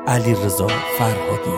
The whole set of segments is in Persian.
علیرضا فرهادی.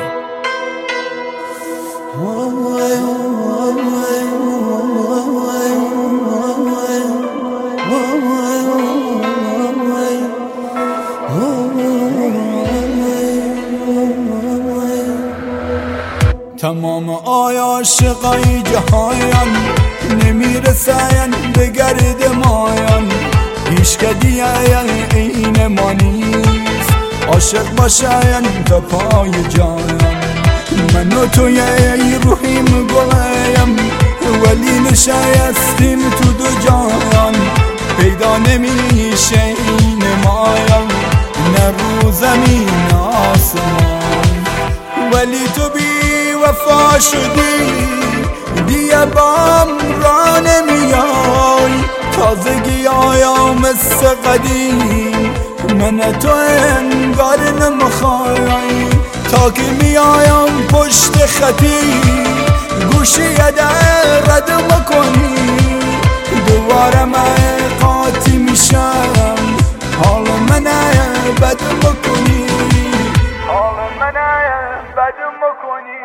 تمام عاشقای جهان نمیرسن به گرد مایان، هیچ کدی این ما نیست عاشق باشن تا پای جان. من و توی روحیم گلیم ولی نشستیم تو دو جهان، پیدا نمیشه این مایان نه رو زمین آسمان. ولی تو بی وفا شدی دیگه بام را نمیای، تازگی آیا مثل قدیم من تو انگار نمیخوای. تا که میایم پشت خطی گوشی در رد مکنی، دوباره من قاطی میشم حال من بد مکنی، حال من بد مکنی.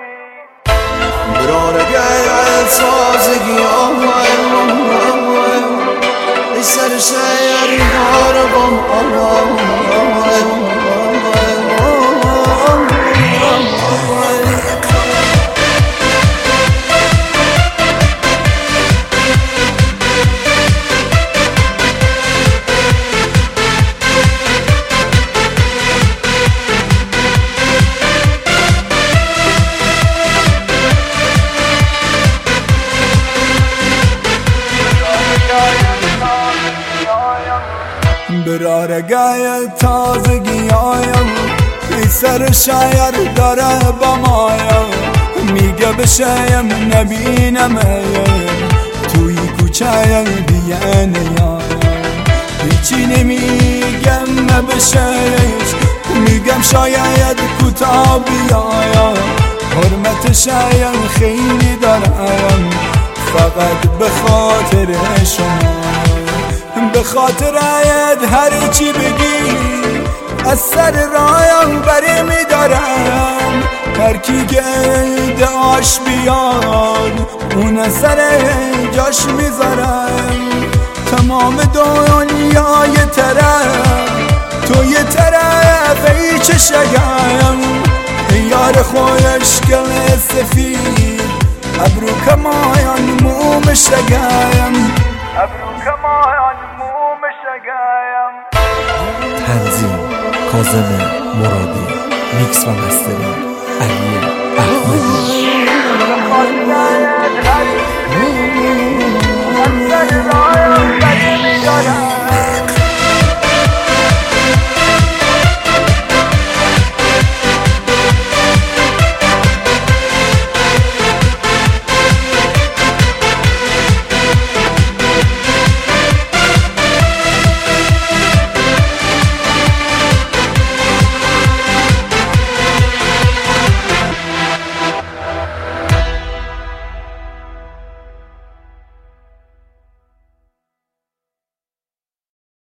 برارگه سازگی ای سر شهر دارم برارگه تازگی آیم ای سر شهر داره با مایم، میگه بشیم نبینم توی کوچه دیگه نیایم. هیچی نمیگم نبشهش، میگم شاید کوتاه بیایم، حرمت شاید خیلی دارم فقط به خاطر شما. به خاطرت هر چی بگی از سر رایم بری میدارم، هر کی که دعاش بیاد اون سر جاش میذارم. تمام دنیای طرف تو یه طرف ای چشگم، یار خویش گل سفید ابرو کمایان موم شگم، ابرو کمایان موم شگم. تنظیم کاظم مرادی، میکس و مسترینگ علی احمدی.